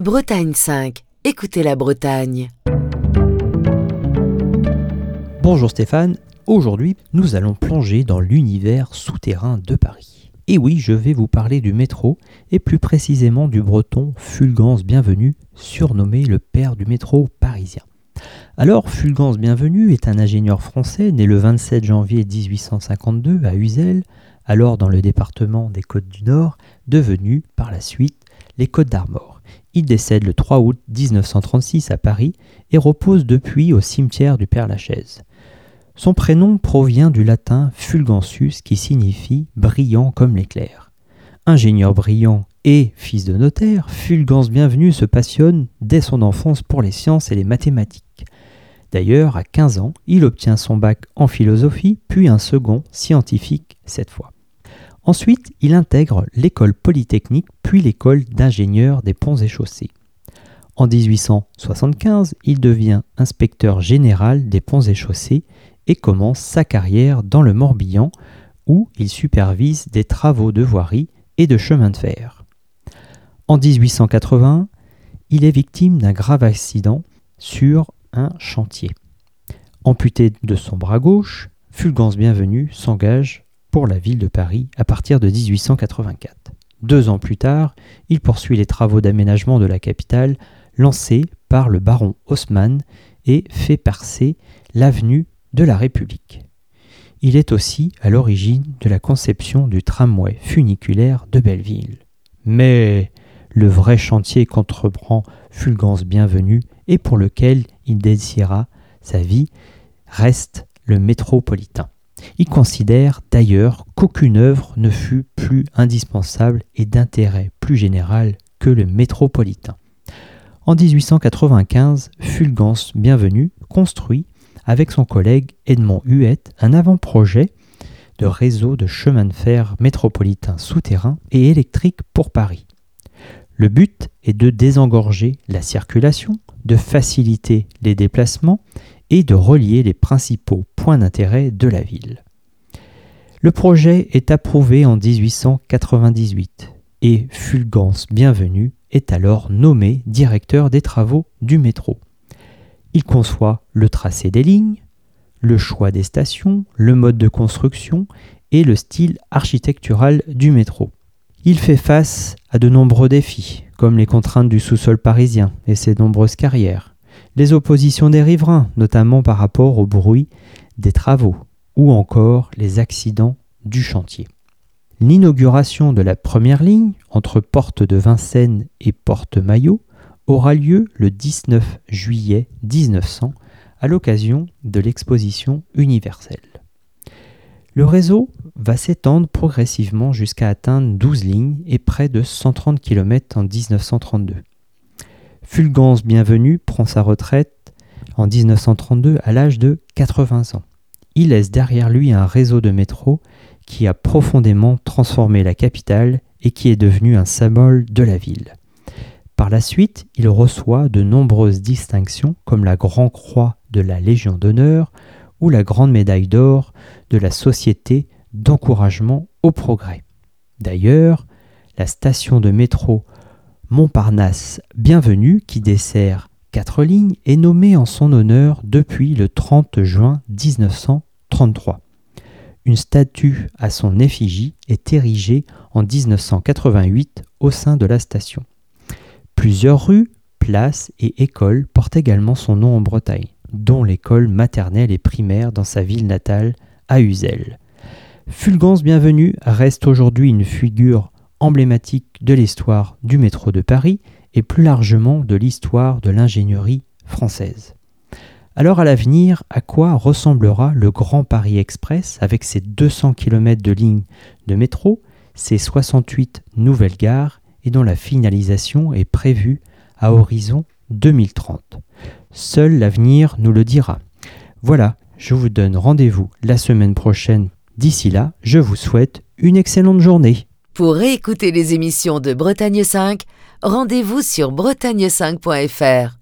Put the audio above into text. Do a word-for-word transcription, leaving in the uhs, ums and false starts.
Bretagne cinq, écoutez la Bretagne. Bonjour Stéphane, aujourd'hui nous allons plonger dans l'univers souterrain de Paris. Et oui, je vais vous parler du métro, et plus précisément du breton Fulgence Bienvenu, surnommé le père du métro parisien. Alors, Fulgence Bienvenu est un ingénieur français né le vingt-sept janvier dix-huit cent cinquante-deux à Uzel, alors dans le département des Côtes-du-Nord, devenu par la suite les Côtes-d'Armor. Il décède le trois août dix-neuf cent trente-six à Paris et repose depuis au cimetière du Père-Lachaise. Son prénom provient du latin fulgensius qui signifie brillant comme l'éclair. Ingénieur brillant et fils de notaire, Fulgence Bienvenu se passionne dès son enfance pour les sciences et les mathématiques. D'ailleurs, à quinze ans, il obtient son bac en philosophie, puis un second scientifique cette fois. Ensuite, il intègre l'école polytechnique, puis l'école d'ingénieurs des ponts et chaussées. En dix-huit cent soixante-quinze, il devient inspecteur général des ponts et chaussées et commence sa carrière dans le Morbihan, où il supervise des travaux de voirie et de chemin de fer. En dix-huit cent quatre-vingts, il est victime d'un grave accident sur un chantier. Amputé de son bras gauche, Fulgence Bienvenu s'engage pour la ville de Paris à partir de dix-huit cent quatre-vingt-quatre. Deux ans plus tard, il poursuit les travaux d'aménagement de la capitale lancés par le baron Haussmann et fait percer l'avenue de la République. Il est aussi à l'origine de la conception du tramway funiculaire de Belleville. Mais le vrai chantier qu'entreprend Fulgence Bienvenu et pour lequel il dédiera sa vie reste le métropolitain. Il considère d'ailleurs qu'aucune œuvre ne fut plus indispensable et d'intérêt plus général que le métropolitain. En dix-huit cent quatre-vingt-quinze, Fulgence Bienvenu construit avec son collègue Edmond Huet un avant-projet de réseau de chemin de fer métropolitain souterrain et électrique pour Paris. Le but est de désengorger la circulation, de faciliter les déplacements et de relier les principaux points d'intérêt de la ville. Le projet est approuvé en dix-huit cent quatre-vingt-dix-huit et Fulgence Bienvenu est alors nommé directeur des travaux du métro. Il conçoit le tracé des lignes, le choix des stations, le mode de construction et le style architectural du métro. Il fait face à de nombreux défis, comme les contraintes du sous-sol parisien et ses nombreuses carrières, les oppositions des riverains, notamment par rapport au bruit des travaux, ou encore les accidents du chantier. L'inauguration de la première ligne, entre Porte de Vincennes et Porte Maillot, aura lieu le dix-neuf juillet mille neuf cents à l'occasion de l'exposition universelle. Le réseau va s'étendre progressivement jusqu'à atteindre douze lignes et près de cent trente kilomètres en dix-neuf cent trente-deux. Fulgence Bienvenu prend sa retraite en dix-neuf cent trente-deux à l'âge de quatre-vingts ans. Il laisse derrière lui un réseau de métro qui a profondément transformé la capitale et qui est devenu un symbole de la ville. Par la suite, il reçoit de nombreuses distinctions comme la Grand Croix de la Légion d'honneur ou la Grande Médaille d'or de la Société d'encouragement au progrès. D'ailleurs, la station de métro Montparnasse Bienvenue, qui dessert quatre lignes, est nommée en son honneur depuis le trente juin dix-neuf cent trente-trois. Une statue à son effigie est érigée en dix-neuf cent quatre-vingt-huit au sein de la station. Plusieurs rues, places et écoles portent également son nom en Bretagne, dont l'école maternelle et primaire dans sa ville natale, à Uzel. Fulgence Bienvenu reste aujourd'hui une figure emblématique de l'histoire du métro de Paris et plus largement de l'histoire de l'ingénierie française. Alors à l'avenir, à quoi ressemblera le Grand Paris Express avec ses deux cents kilomètres de lignes de métro, ses soixante-huit nouvelles gares et dont la finalisation est prévue à horizon deux mille trente. Seul l'avenir nous le dira. Voilà, je vous donne rendez-vous la semaine prochaine. D'ici là, je vous souhaite une excellente journée. Pour réécouter les émissions de Bretagne cinq, rendez-vous sur bretagne cinq point f r.